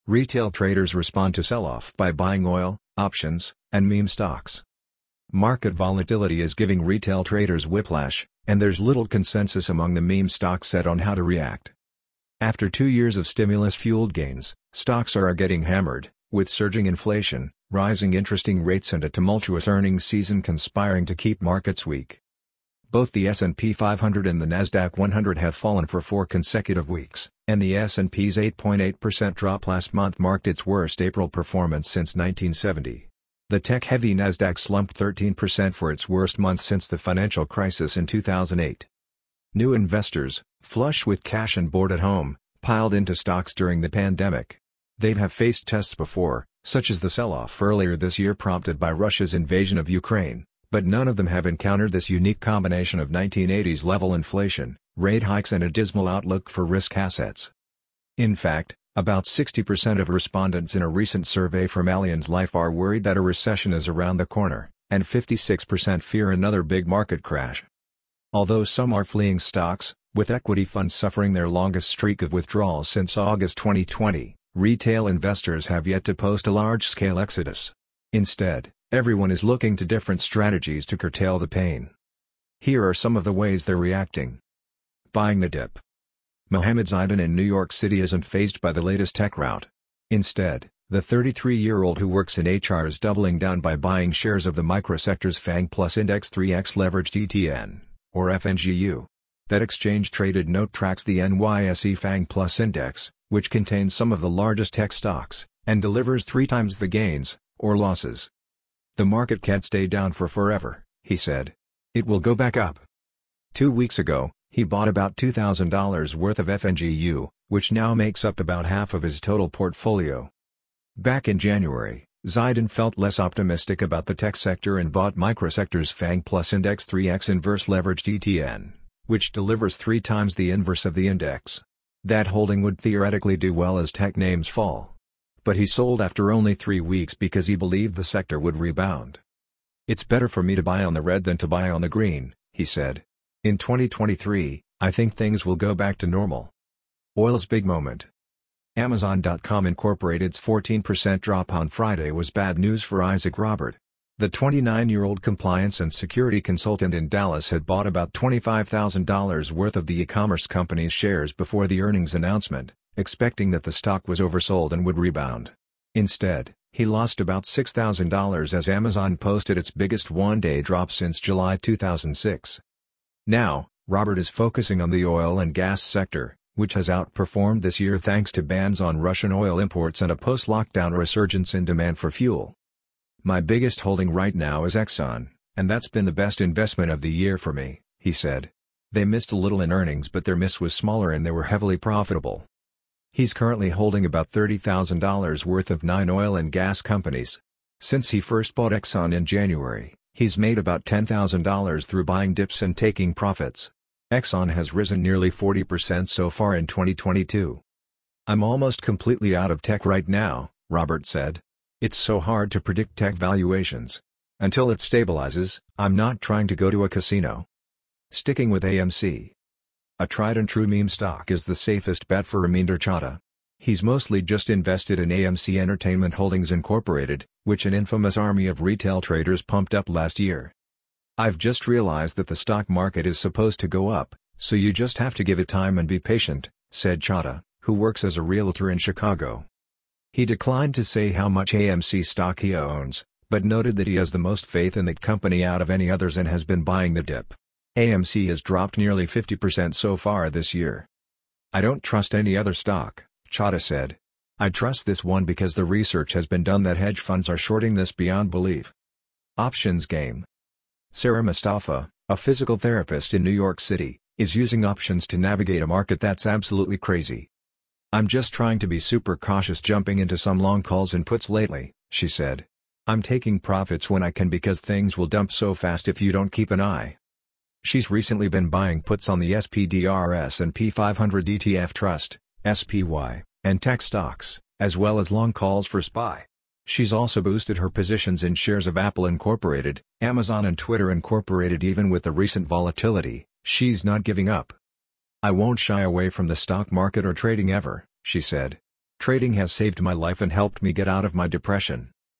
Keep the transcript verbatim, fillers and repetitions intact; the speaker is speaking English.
Retail traders respond to sell-off by buying oil, options, and meme stocks. Market volatility is giving retail traders whiplash, and there's little consensus among the meme stock set on how to react. After two years of stimulus-fueled gains, stocks are getting hammered, with surging inflation, rising interest rates and a tumultuous earnings season conspiring to keep markets weak. Both the S and P five hundred and the Nasdaq one hundred have fallen for four consecutive weeks, and the S and P's eight point eight percent drop last month marked its worst April performance since nineteen seventy. The tech-heavy Nasdaq slumped thirteen percent for its worst month since the financial crisis in two thousand eight. New investors, flush with cash and bored at home, piled into stocks during the pandemic. They have faced tests before, such as the sell-off earlier this year prompted by Russia's invasion of Ukraine, but none of them have encountered this unique combination of nineteen eighties level inflation, rate hikes and a dismal outlook for risk assets. In fact, about sixty percent of respondents in a recent survey from Allianz Life are worried that a recession is around the corner, and fifty-six percent fear another big market crash. Although some are fleeing stocks, with equity funds suffering their longest streak of withdrawals since August twenty twenty, retail investors have yet to post a large-scale exodus. Instead, everyone is looking to different strategies to curtail the pain. Here are some of the ways they're reacting. Buying the dip. Mohammed Zaidan in New York City isn't fazed by the latest tech rout. Instead, the thirty-three-year-old who works in H R is doubling down by buying shares of the microsector's FANG Plus Index three X Leveraged E T N, or F N G U. That exchange-traded note tracks the N Y S E FANG Plus Index, which contains some of the largest tech stocks, and delivers three times the gains, or losses. The market can't stay down for forever, he said. It will go back up. Two weeks ago, he bought about two thousand dollars worth of F N G U, which now makes up about half of his total portfolio. Back in January, Zaidan felt less optimistic about the tech sector and bought Microsector's FANG Plus Index three X Inverse Leveraged E T N, which delivers three times the inverse of the index. That holding would theoretically do well as tech names fall. But he sold after only three weeks because he believed the sector would rebound. "It's better for me to buy on the red than to buy on the green," he said. "In twenty twenty-three, I think things will go back to normal." Oil's big moment. Amazon dot com Incorporated's fourteen percent drop on Friday was bad news for Isaac Robert. The twenty-nine-year-old compliance and security consultant in Dallas had bought about twenty-five thousand dollars worth of the e-commerce company's shares before the earnings announcement, expecting that the stock was oversold and would rebound. Instead, he lost about six thousand dollars as Amazon posted its biggest one-day drop since July two thousand six. Now, Robert is focusing on the oil and gas sector, which has outperformed this year thanks to bans on Russian oil imports and a post-lockdown resurgence in demand for fuel. "My biggest holding right now is Exxon, and that's been the best investment of the year for me," he said. "They missed a little in earnings but their miss was smaller and they were heavily profitable." He's currently holding about thirty thousand dollars worth of nine oil and gas companies. Since he first bought Exxon in January, he's made about ten thousand dollars through buying dips and taking profits. Exxon has risen nearly forty percent so far in twenty twenty-two. "I'm almost completely out of tech right now," Robert said. "It's so hard to predict tech valuations. Until it stabilizes, I'm not trying to go to a casino." Sticking with A M C. A tried-and-true meme stock is the safest bet for Raminder Chadha. He's mostly just invested in A M C Entertainment Holdings Incorporated, which an infamous army of retail traders pumped up last year. "I've just realized that the stock market is supposed to go up, so you just have to give it time and be patient," said Chadha, who works as a realtor in Chicago. He declined to say how much A M C stock he owns, but noted that he has the most faith in that company out of any others and has been buying the dip. A M C has dropped nearly fifty percent so far this year. "I don't trust any other stock," Chadha said. "I trust this one because the research has been done that hedge funds are shorting this beyond belief." Options game. Sarah Mustafa, a physical therapist in New York City, is using options to navigate a market that's absolutely crazy. "I'm just trying to be super cautious jumping into some long calls and puts lately," she said. "I'm taking profits when I can because things will dump so fast if you don't keep an eye." She's recently been buying puts on the S P D R S and P five hundred E T F Trust, S P Y, and tech stocks, as well as long calls for S P Y. She's also boosted her positions in shares of Apple Incorporated, Amazon and Twitter Incorporated. Even with the recent volatility, she's not giving up. "I won't shy away from the stock market or trading ever," she said. Trading has saved my life and helped me get out of my depression.